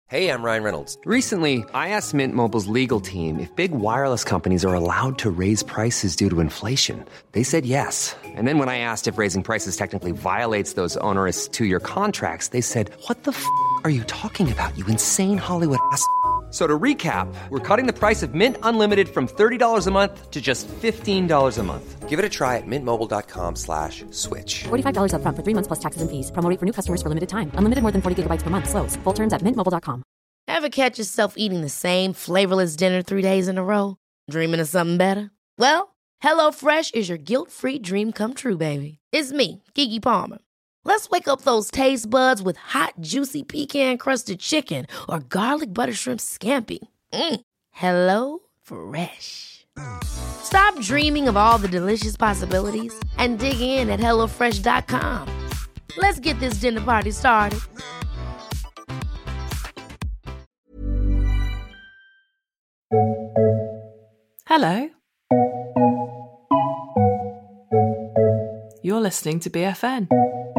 Hey, I'm Ryan Reynolds. Recently, I asked Mint Mobile's legal team if big wireless companies are allowed to raise prices due to inflation. They said yes. And then when I asked if raising prices technically violates those onerous two-year contracts, they said, "What the f*** are you talking about, you insane Hollywood ass?" So to recap, we're cutting the price of Mint Unlimited from $30 a month to just $15 a month. Give it a try at mintmobile.com/switch. $45 up front for 3 months plus taxes and fees. Promo rate for new customers for limited time. Unlimited more than 40 gigabytes per month. Slows full terms at mintmobile.com. Ever catch yourself eating the same flavorless dinner 3 days in a row? Dreaming of something better? Well, HelloFresh is your guilt-free dream come true, baby. It's me, Keke Palmer. Let's wake up those taste buds with hot, juicy pecan-crusted chicken or garlic butter shrimp scampi. Hello Fresh. Stop dreaming of all the delicious possibilities and dig in at HelloFresh.com. Let's get this dinner party started. Hello. You're listening to BFN.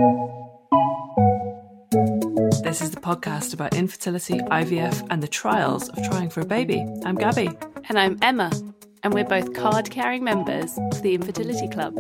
This is the podcast about infertility, IVF, and the trials of trying for a baby. I'm Gabby. And I'm Emma, and we're both card-carrying members of the Infertility Club.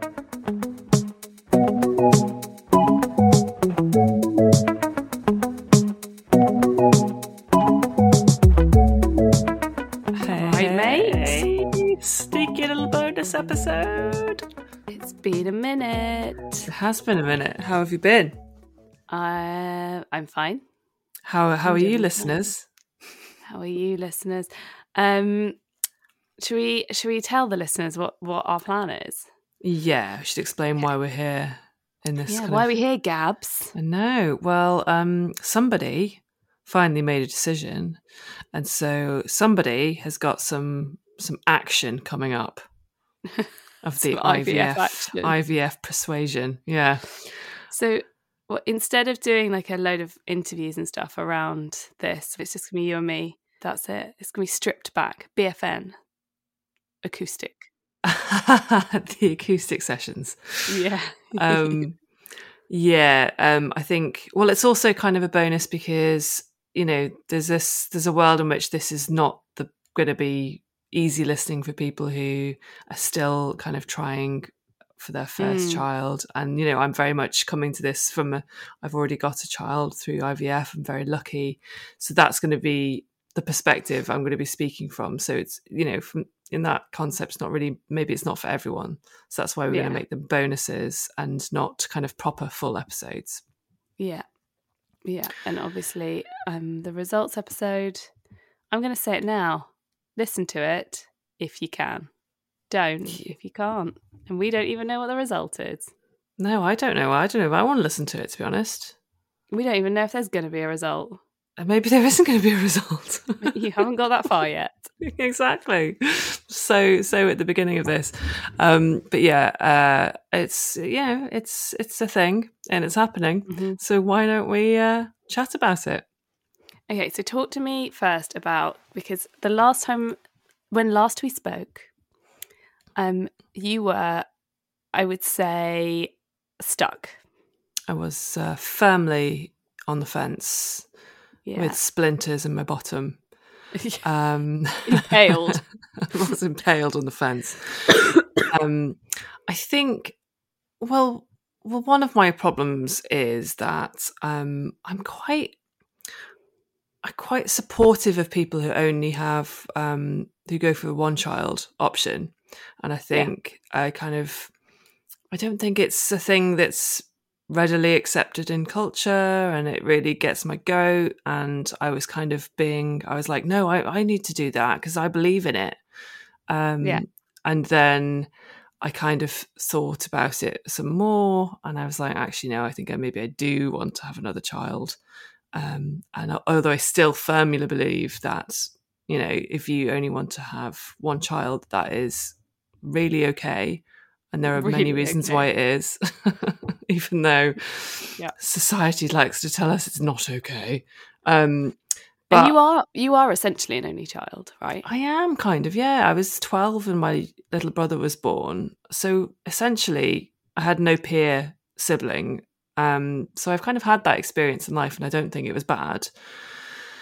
Hey, mate. Sneaky little bonus episode. It's been a minute. It has been a minute. How have you been? I'm fine. How are you, listeners? How are you, listeners? Should we tell the listeners what our plan is? Yeah, we should explain why we're here in this. Yeah, why are we here, Gabs? I know. Well, somebody finally made a decision, and so somebody has got some action coming up of the IVF persuasion. Yeah. So instead of doing like a load of interviews and stuff around this, it's just gonna be you and me. That's it. It's gonna be stripped back. BFN acoustic. The acoustic sessions. Yeah. I think, well, it's also kind of a bonus because, you know, there's a world in which this is not going to be easy listening for people who are still kind of trying for their first child. And, you know, I'm very much coming to this I've already got a child through IVF. I'm very lucky. So that's going to be the perspective I'm going to be speaking from. So it's, you know, in that concept, it's not really, maybe it's not for everyone. So that's why we're going to make them bonuses and not kind of proper full episodes. Yeah. Yeah. And obviously the results episode, I'm going to say it now. Listen to it if you can. Don't if you can't. And we don't even know what the result is. No, I don't know. I don't know if I want to listen to it, to be honest. We don't even know if there's going to be a result. Maybe there isn't going to be a result. You haven't got that far yet. Exactly. So at the beginning of this, but yeah, it's a thing and it's happening. Mm-hmm. So why don't we chat about it? Okay, so talk to me first about, because the last we spoke, you were, I would say, stuck. I was firmly on the fence. Yeah. With splinters in my bottom. Impaled. I was impaled on the fence. I think, well, one of my problems is that I'm quite supportive of people who only have, who go for the one child option. And I think I don't think it's a thing that's readily accepted in culture, and it really gets my goat. And I was like, no, I need to do that because I believe in it. And then I kind of thought about it some more, and I was like, actually, no, I think maybe I do want to have another child. And although I still firmly believe that, you know, if you only want to have one child, that is really okay. And there are really many reasons why it is, even though society likes to tell us it's not okay. But and you are essentially an only child, right? I am kind of, yeah. I was 12 when my little brother was born. So essentially, I had no peer sibling. So I've kind of had that experience in life, and I don't think it was bad.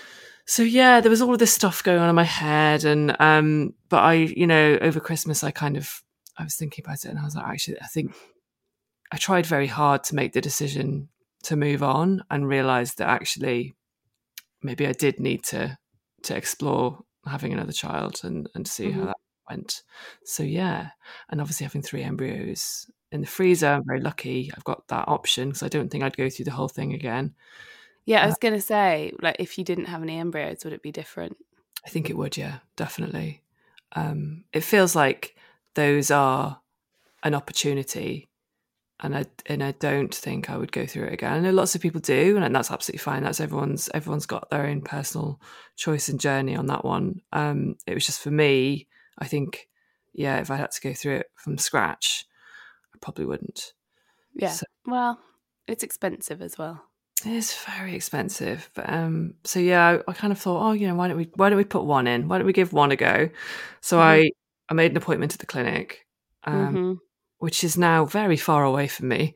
So yeah, there was all of this stuff going on in my head, and but I, over Christmas, I was thinking about it, and I was like, actually, I think I tried very hard to make the decision to move on, and realised that actually maybe I did need to explore having another child and see how that went. So yeah, and obviously having 3 embryos in the freezer, I'm very lucky I've got that option, because I don't think I'd go through the whole thing again. Yeah, I was going to say, like, if you didn't have any embryos, would it be different? I think it would, yeah, definitely. It feels like those are an opportunity, and I don't think I would go through it again. I know lots of people do, and that's absolutely fine. That's everyone's got their own personal choice and journey on that one. It was just for me, I think, yeah, if I had to go through it from scratch, I probably wouldn't. Yeah, well, it's expensive as well. It is very expensive, but so yeah, I kind of thought, why don't we put one in? Why don't we give one a go? So I made an appointment at the clinic, which is now very far away from me,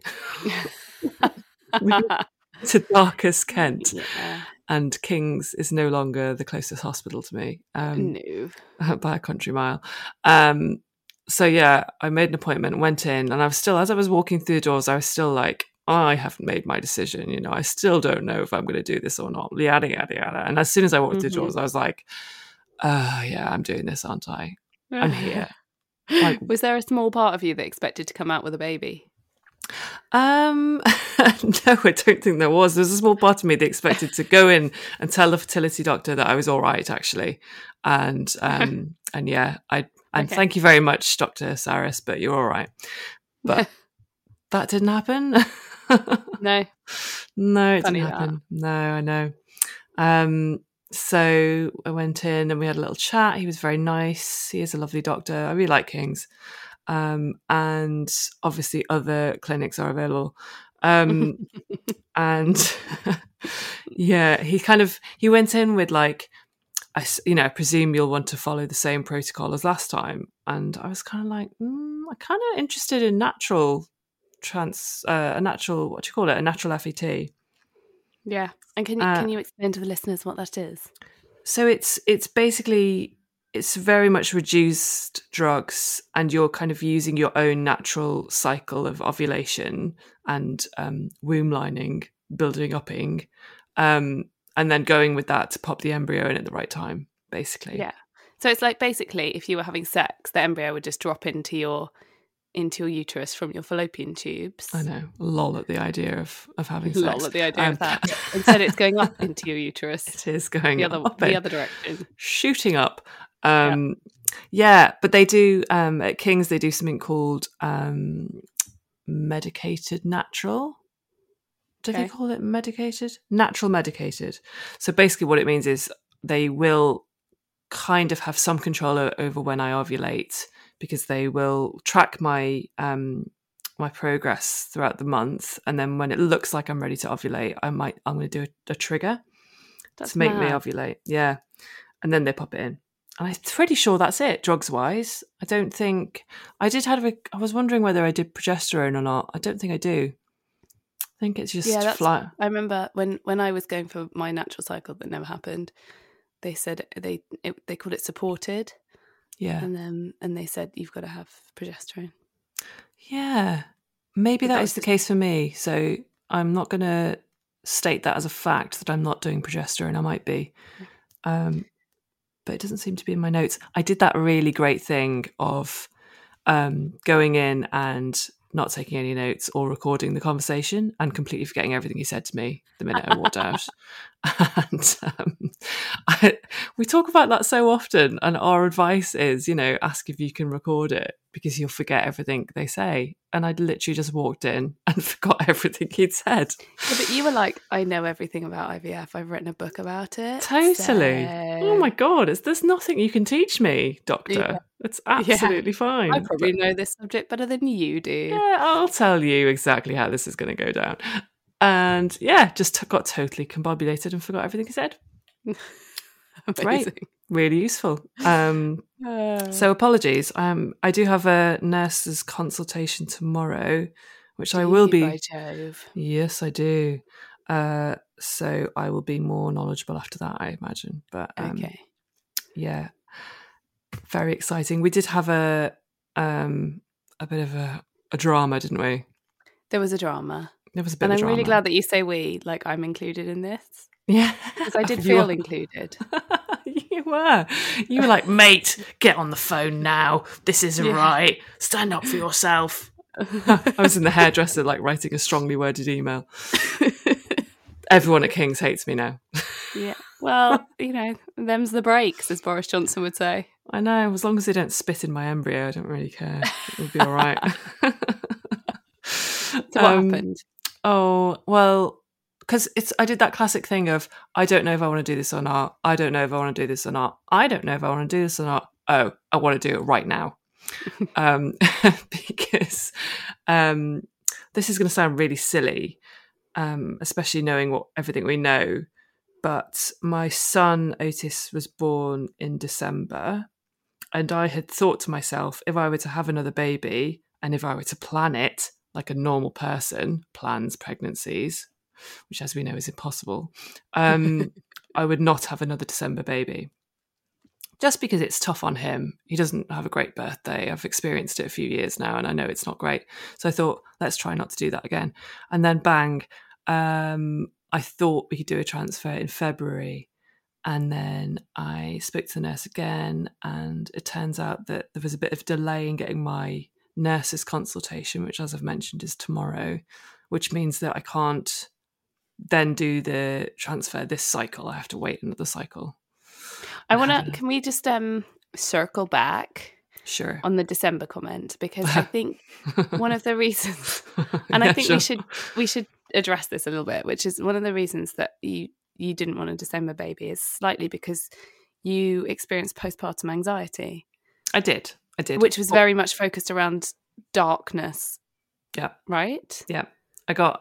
to darkest Kent, and King's is no longer the closest hospital to me, No, by a country mile. So yeah, I made an appointment, went in, and I was still, as I was walking through the doors, I was still like, I haven't made my decision. I still don't know if I'm going to do this or not. Yada, yada, yada. And as soon as I walked through the doors, I was like, yeah, I'm doing this, aren't I? I'm here. Like, was there a small part of you that expected to come out with a baby? No, I don't think there was. There was a small part of me that expected to go in and tell the fertility doctor that I was all right, actually. And yeah, thank you very much, Dr. Saris, but you're all right. But that didn't happen. No, it didn't happen. No, I know. So I went in and we had a little chat. He was very nice. He is a lovely doctor. I really like King's. And obviously other clinics are available. And yeah, he went in with like, I presume you'll want to follow the same protocol as last time. And I was kind of like, I'm kind of interested in a natural FET. Yeah. And can you explain to the listeners what that is? So it's basically, it's very much reduced drugs, and you're kind of using your own natural cycle of ovulation and womb lining, building upping, and then going with that to pop the embryo in at the right time, basically. Yeah. So it's like, basically, if you were having sex, the embryo would just drop into your uterus from your fallopian tubes. I know. Lol at the idea of having sex. Lol at the idea of that. Instead, it's going up into your uterus. It is going the other direction. Shooting up. Yeah, but they do, at King's, they do something called medicated natural. Do they call it medicated? Natural medicated. So basically what it means is they will kind of have some control over when I ovulate, because they will track my my progress throughout the month, and then when it looks like I'm ready to ovulate, I'm going to do a trigger to make me ovulate. Yeah, and then they pop it in, and I'm pretty sure that's it, drugs wise. I don't think I did I was wondering whether I did progesterone or not. I don't think I do. I think it's just flat. I remember when I was going for my natural cycle that never happened. They said they called it supported. Yeah. And they said you've got to have progesterone. Yeah. Maybe that is the case for me. So I'm not going to state that as a fact that I'm not doing progesterone. I might be. But it doesn't seem to be in my notes. I did that really great thing of going in and not taking any notes or recording the conversation and completely forgetting everything he said to me the minute I walked out. And we talk about that so often, and our advice is, ask if you can record it, because you'll forget everything they say. And I'd literally just walked in and forgot everything he'd said. Yeah, but you were like, I know everything about IVF. I've written a book about it. Totally. So... Oh my God. There's nothing you can teach me, doctor. Yeah. It's absolutely fine. I probably know this subject better than you do. Yeah, I'll tell you exactly how this is going to go down. And yeah, just got totally combobulated and forgot everything he said. Great. Really useful. So apologies. I do have a nurse's consultation tomorrow, which I will be. By Jove. Yes, I do. So I will be more knowledgeable after that, I imagine. But Okay. yeah, very exciting. We did have a bit of a drama, didn't we? There was a drama. There was a bit And of I'm a drama. really glad that you say we, like I'm included in this. Yeah. Because I did You feel are. included. You were like, mate, get on the phone now. This isn't right. Stand up for yourself. I was in the hairdresser, like writing a strongly worded email. Everyone at King's hates me now. Yeah. Well, them's the breaks, as Boris Johnson would say. I know. As long as they don't spit in my embryo, I don't really care. It'll be all right. So what happened? Oh, well, because I did that classic thing of, I don't know if I want to do this or not. I don't know if I want to do this or not. I don't know if I want to do this or not. Oh, I want to do it right now. Because this is going to sound really silly, especially knowing everything we know. But my son Otis was born in December, and I had thought to myself, if I were to have another baby and if I were to plan it like a normal person plans pregnancies, which as we know is impossible, I would not have another December baby. Just because it's tough on him. He doesn't have a great birthday. I've experienced it a few years now and I know it's not great. So I thought, let's try not to do that again. And then bang, I thought we could do a transfer in February. And then I spoke to the nurse again, and it turns out that there was a bit of delay in getting my nurse's consultation, which, as I've mentioned, is tomorrow, which means that I can't then do the transfer this cycle. I have to wait another cycle. Can we just circle back? Sure. On the December comment, because I think one of the reasons, and I think we should address this a little bit, which is one of the reasons that you didn't want a December baby is slightly because you experienced postpartum anxiety. I did. Which was very much focused around darkness. Yeah. Right? Yeah. I got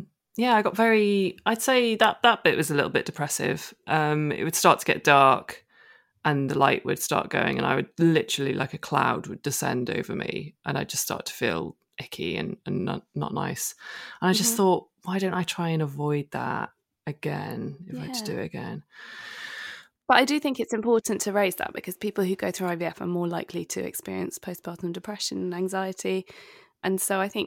very, I'd say that bit was a little bit depressive. It would start to get dark and the light would start going and I would literally, like a cloud would descend over me and I'd just start to feel icky and not nice. And I just thought, why don't I try and avoid that again if I had to do it again? But I do think it's important to raise that because people who go through IVF are more likely to experience postpartum depression and anxiety. And so I think,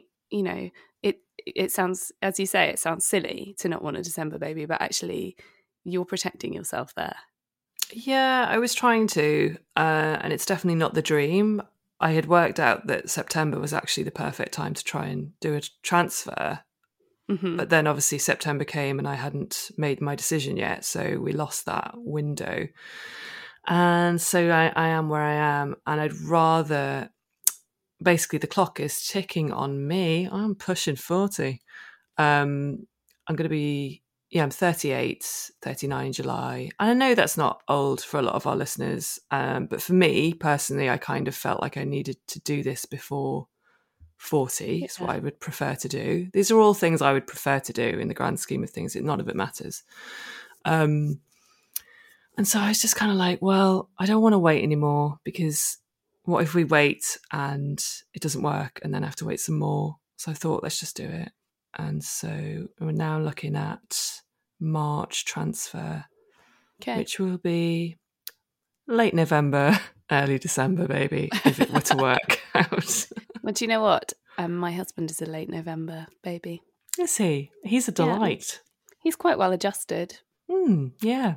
it sounds, as you say, it sounds silly to not want a December baby, but actually you're protecting yourself there. Yeah, I was trying to, and it's definitely not the dream. I had worked out that September was actually the perfect time to try and do a transfer. Mm-hmm. But then obviously September came and I hadn't made my decision yet. So we lost that window. And so I am where I am. And I'd rather, basically the clock is ticking on me. I'm pushing 40. I'm going to be, I'm 38, 39 in July. And I know that's not old for a lot of our listeners. But for me personally, I kind of felt like I needed to do this before 40 is what I would prefer to do. These are all things I would prefer to do in the grand scheme of things. None of it matters. And so I was just kind of like, well, I don't want to wait anymore because what if we wait and it doesn't work and then have to wait some more? So I thought, let's just do it. And so we're now looking at March transfer, which will be late November, early December, baby, if it were to work out. Well, do you know what? My husband is a late November baby. Is he? He's a delight. Yeah. He's quite well adjusted. Yeah.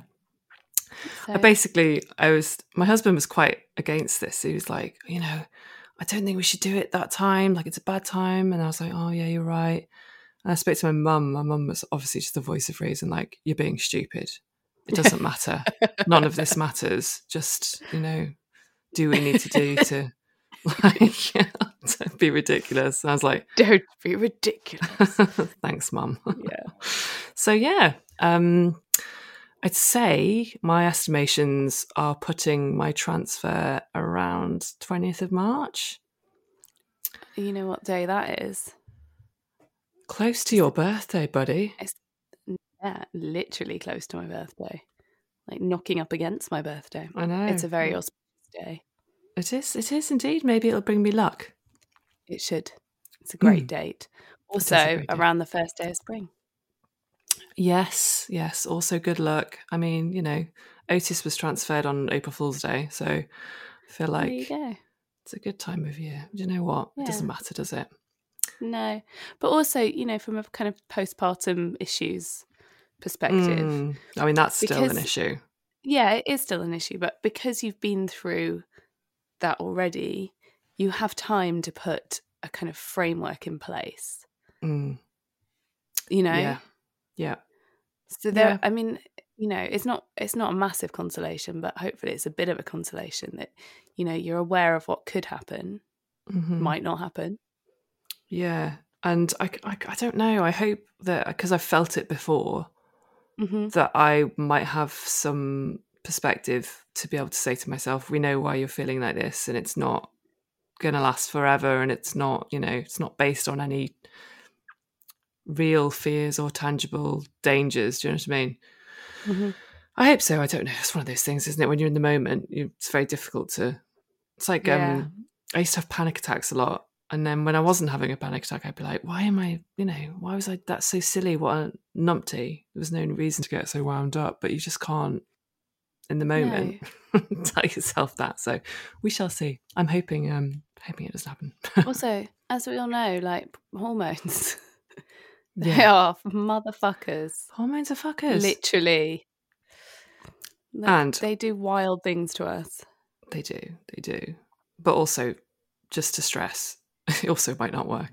So. My husband was quite against this. He was like, I don't think we should do it that time. Like, it's a bad time. And I was like, oh, yeah, you're right. And I spoke to my mum. My mum was obviously just the voice of reason, like, you're being stupid. It doesn't matter. None of this matters. Just, do what we need to do to, don't be ridiculous. And I was like, don't be ridiculous. Thanks, Mum. Yeah. So, yeah. I'd say my estimations are putting my transfer around 20th of March. You know what day that is? Close to your birthday, buddy. Yeah, literally close to my birthday. Like knocking up against my birthday. I know. It's a very auspicious day. It is indeed. Maybe it'll bring me luck. It should. It's a great date. Also, great date. around the first day of spring. Yes. Also, good luck. I mean, Otis was transferred on April Fool's Day, so I feel There you like go. it's a good time of year. Do you know what? It doesn't Yeah. matter, does it? No, but also, from a kind of postpartum issues perspective, I mean, that's still an because- issue. yeah, it is still an issue, but because you've been through that already, you have time to put a kind of framework in place. Yeah. So there, I mean, it's not a massive consolation, but hopefully it's a bit of a consolation that you're aware of what could happen, might not happen. Yeah, and I don't know. I hope that, because I've felt it before, that I might have some perspective to be able to say to myself, we know why you're feeling like this, and it's not going to last forever, and it's not, it's not based on any real fears or tangible dangers. Do you know what I mean? I hope so. I don't know. It's one of those things, isn't it? When you're in the moment, it's very difficult to. It's like I used to have panic attacks a lot, and then when I wasn't having a panic attack, I'd be like, "Why am I? Why was I? That's so silly. What a numpty." There was no reason to get so wound up, but you just can't in the moment tell yourself that. So we shall see. I'm hoping it doesn't happen. Also, as we all know, like hormones, they are motherfuckers. Hormones are fuckers. Literally. And they do wild things to us. They do. But also, just to stress, it also might not work.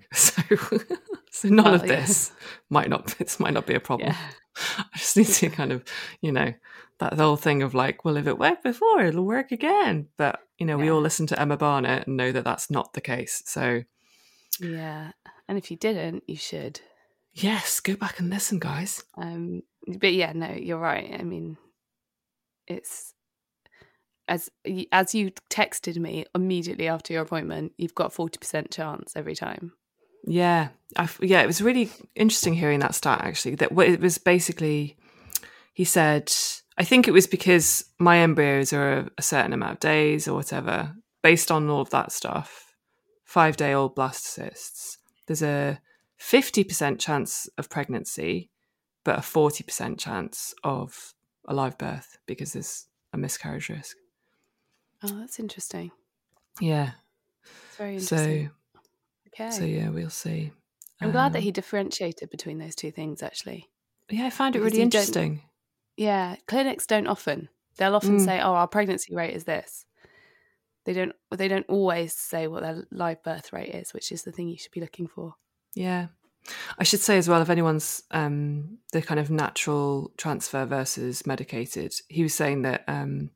So none of this might not be a problem. Yeah. I just need to kind of, that whole thing of like, well, if it worked before, it'll work again. But, we all listen to Emma Barnett and know that that's not the case. So. Yeah. And if you didn't, you should. Yes, go back and listen, guys. But yeah, no, you're right. I mean, it's as you texted me immediately after your appointment, you've got 40% chance every time. Yeah, it was really interesting hearing that stat, actually. That it was basically, he said, I think it was because my embryos are a certain amount of days or whatever, based on all of that stuff, 5-day-old blastocysts, there's a 50% chance of pregnancy, but a 40% chance of a live birth because there's a miscarriage risk. Oh, that's interesting. Yeah. It's very interesting. So yeah, we'll see. I'm glad that he differentiated between those two things, actually. Yeah, I found it really interesting. Yeah, clinics don't often. They'll often say, "Oh, our pregnancy rate is this." They don't always say what their live birth rate is, which is the thing you should be looking for. Yeah. I should say as well, if anyone's the kind of natural transfer versus medicated, he was saying that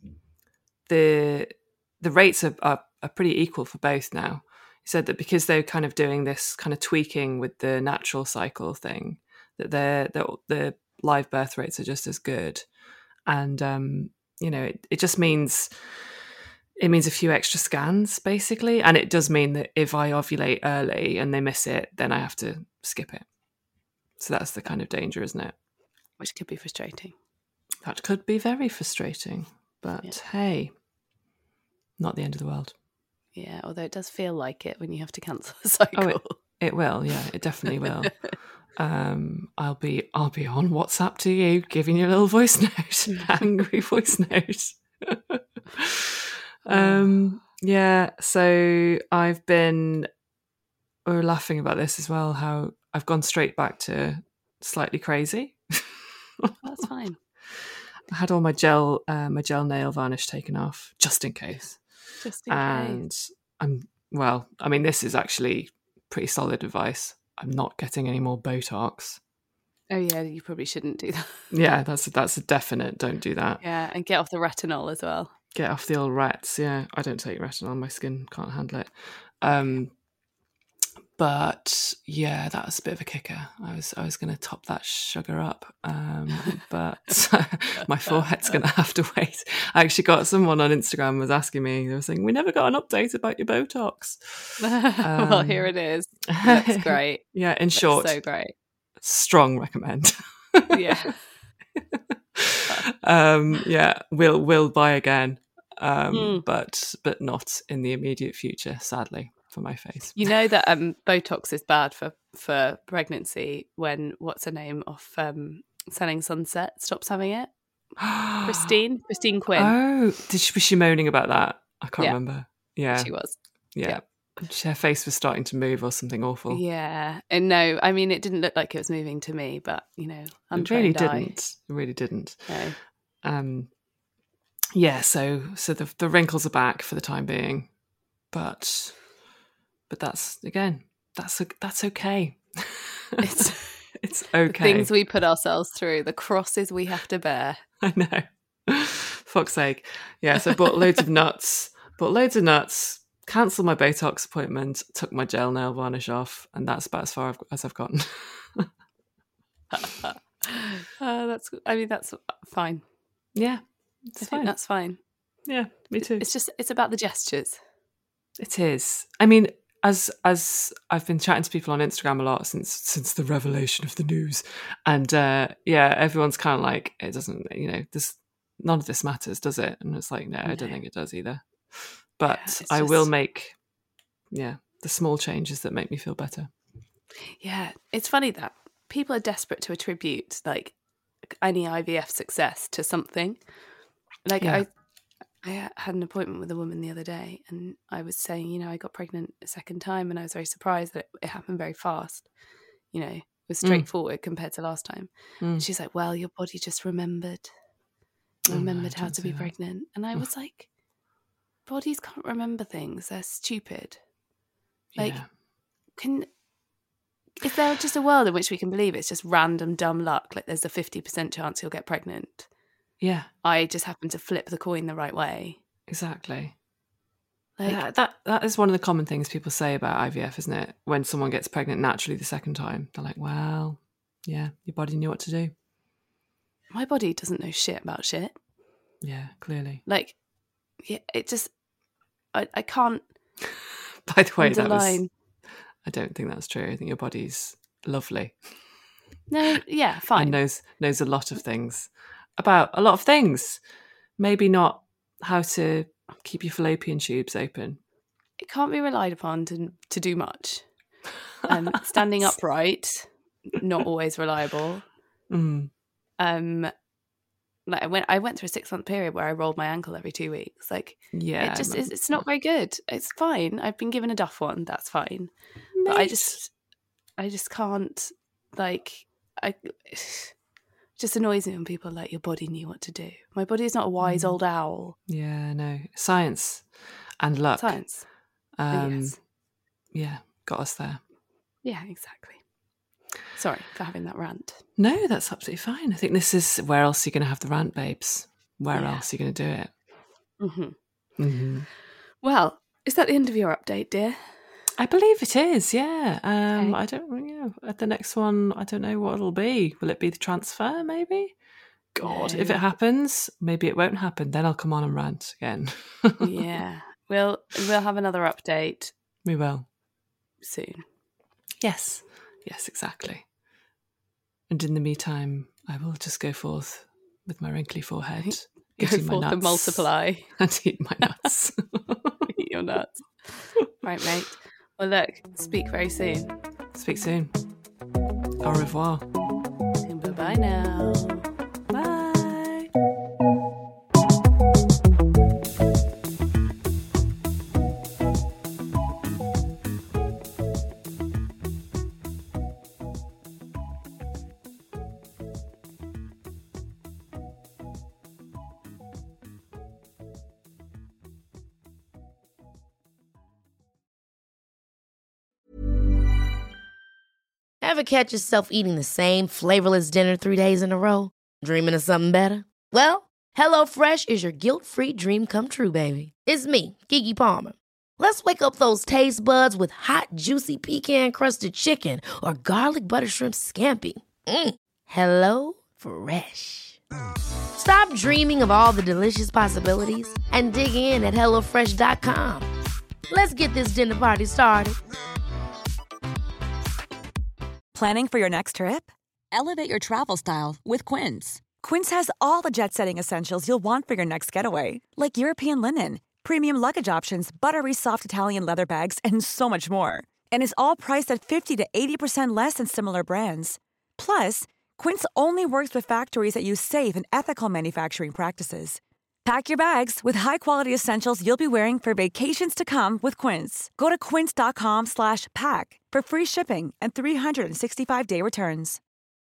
the rates are pretty equal for both now. He said that because they're kind of doing this kind of tweaking with the natural cycle thing, that the live birth rates are just as good. And, it just means a few extra scans, basically. And it does mean that if I ovulate early and they miss it, then I have to skip it. So that's the kind of danger, isn't it? Which could be frustrating. That could be very frustrating. But hey, not the end of the world. Yeah, although it does feel like it when you have to cancel the cycle. Oh, it will, yeah, it definitely will. I'll be on WhatsApp to you, giving you a little voice note, angry voice note. Yeah, so we're laughing about this as well, how I've gone straight back to slightly crazy. That's fine. I had all my gel nail varnish taken off, just in case. And this is actually pretty solid advice. I'm not getting any more Botox. Oh yeah, you probably shouldn't do that. Yeah, that's a definite. Don't do that. Yeah, and get off the retinol as well. Get off the old rats. Yeah, I don't take retinol. My skin can't handle it. But yeah, that was a bit of a kicker. I was going to top that sugar up, but my forehead's going to have to wait. I actually got someone on Instagram was asking me. They were saying, "We never got an update about your Botox." Well, here it is. That's great. Yeah, in short, so great. Strong recommend. Yeah. Yeah, we'll buy again, but not in the immediate future, sadly. For my face. You know that Botox is bad for pregnancy when what's her name off Selling Sunset stops having it. Christine Quinn. Oh, was she moaning about that? I can't Yeah. remember. Yeah. She was. Yeah. Her face was starting to move or something awful. Yeah. And no, I mean, it didn't look like it was moving to me, but, you know, It really didn't. It really didn't. No. Yeah, so the wrinkles are back for the time being. But that's okay. It's okay. The things we put ourselves through, the crosses we have to bear. I know. Fuck's sake. Yeah, so I bought loads of nuts. Cancelled my Botox appointment, took my gel nail varnish off, and that's about as far as I've gotten. That's fine. Yeah, I think that's fine. Yeah, me too. It's about the gestures. It is. I mean, as I've been chatting to people on Instagram a lot since the revelation of the news, and everyone's kind of like, it doesn't, none of this matters, does it? And it's like, no, I don't think it does either. But I will make, the small changes that make me feel better. Yeah, it's funny that people are desperate to attribute like any IVF success to something. Like I had an appointment with a woman the other day, and I was saying, I got pregnant a second time, and I was very surprised that it happened very fast. It was straightforward compared to last time. And she's like, "Well, your body just remembered how to be pregnant," and I was like, "Bodies can't remember things; they're stupid." Like, is there just a world in which we can believe it's just random dumb luck? Like, there's a 50% chance you'll get pregnant. Yeah. I just happen to flip the coin the right way. Exactly. Like, that is one of the common things people say about IVF, isn't it? When someone gets pregnant naturally the second time, they're like, well, yeah, your body knew what to do. My body doesn't know shit about shit. Yeah, clearly. Like, yeah, it just, I can't. By the way, underline. I don't think that's true. I think your body's lovely. No, yeah, fine. And knows a lot of things. About a lot of things. Maybe not how to keep your fallopian tubes open. It can't be relied upon to do much. Standing upright, not always reliable. Like I went through a 6-month period where I rolled my ankle every 2 weeks. Like, yeah, it's not very good. It's fine. I've been given a Duff one. That's fine. Mate. But I just can't, like, it just annoys me when people are like, your body knew what to do. My body is not a wise old owl. Yeah, no. Science and luck. Science. Yes. Yeah, got us there. Yeah, exactly. Sorry for having that rant. No, that's absolutely fine. I think this is where else are you going to have the rant, babes? Where else are you going to do it? Mm-hmm. Mm-hmm. Well, is that the end of your update, dear? I believe it is, yeah. Okay. I don't know. At the next one, I don't know what it'll be. Will it be the transfer, maybe? God, if it happens, maybe it won't happen. Then I'll come on and rant again. Yeah. We'll have another update. We will. Soon. Yes. Yes, exactly. And in the meantime, I will just go forth with my wrinkly forehead. Go forth and multiply. And eat my nuts. Eat your nuts. Right, mate. Well, look, speak very soon. Speak soon. Au revoir. Bye-bye now. Bye. Ever catch yourself eating the same flavorless dinner 3 days in a row? Dreaming of something better? Well, HelloFresh is your guilt-free dream come true, baby. It's me, Keke Palmer. Let's wake up those taste buds with hot, juicy pecan-crusted chicken or garlic butter shrimp scampi. Hello Fresh. Stop dreaming of all the delicious possibilities and dig in at HelloFresh.com. Let's get this dinner party started. Planning for your next trip? Elevate your travel style with Quince. Quince has all the jet-setting essentials you'll want for your next getaway, like European linen, premium luggage options, buttery soft Italian leather bags, and so much more. And is all priced at 50 to 80% less than similar brands. Plus, Quince only works with factories that use safe and ethical manufacturing practices. Pack your bags with high-quality essentials you'll be wearing for vacations to come with Quince. Go to quince.com/pack for free shipping and 365-day returns.